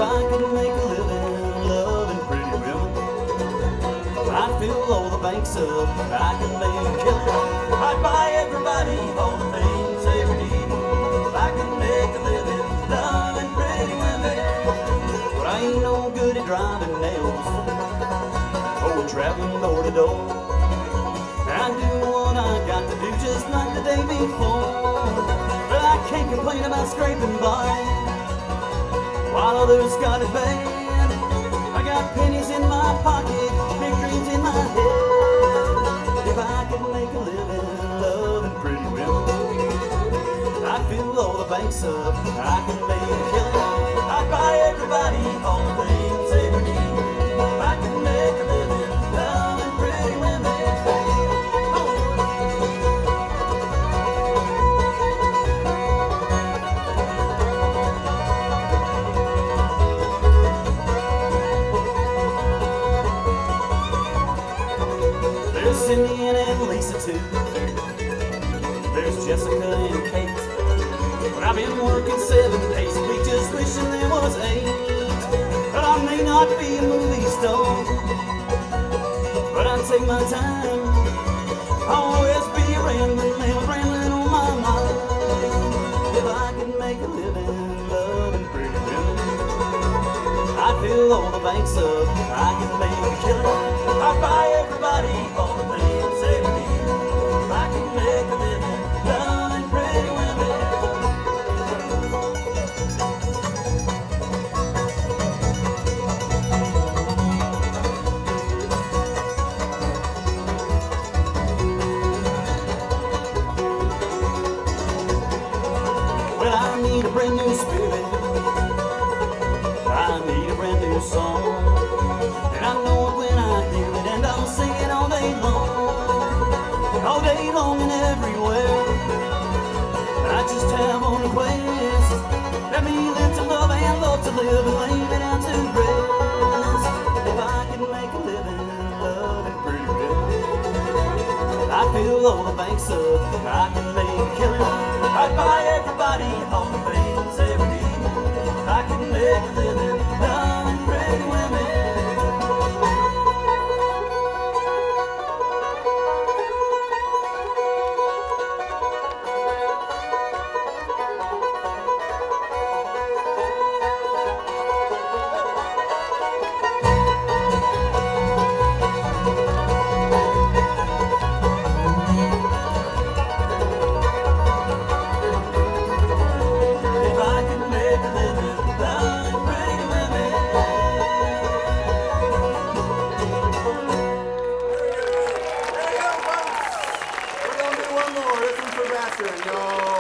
I could make a living loving pretty women, I'd fill all the banks up. I could make a killing. I'd buy everybody all the things they ever need. I could make a living loving pretty women, but I ain't no good at driving nails or traveling door to door. I do what I got to do just like the day before. But I can't complain about scraping by while others got it bad. I got pennies in my pocket, big dreams in my head. If I could make a living loving pretty women, I'd fill all the banks up. I could make a killing. I'd buy everybody all the things they ever need. I could make a living loving pretty women. There's Cindy and Lisa too. There's Jessica and Kate. But I've been working 7 days a week just wishing there was 8. But I may not be a movie star, but I take my time. I'll always be rambling on my mind. If I could make a living loving pretty women, I'd fill all the banks up. I could make a killing. I'd buy everybody all the things they ever need. I could make a living loving pretty women. Well, I need a brand new spirit, I need a brand new song, and I know it when I hear it, and I'll sing it all day long and everywhere. I just have one request: let me live to love and love to live and lay me down to rest. If I could make a living loving pretty women, I'd fill all the banks up. I could make a killing. I'd buy everybody all the things they ever need. I could make a living loving pretty women. One more. This one's for Vassar, y'all.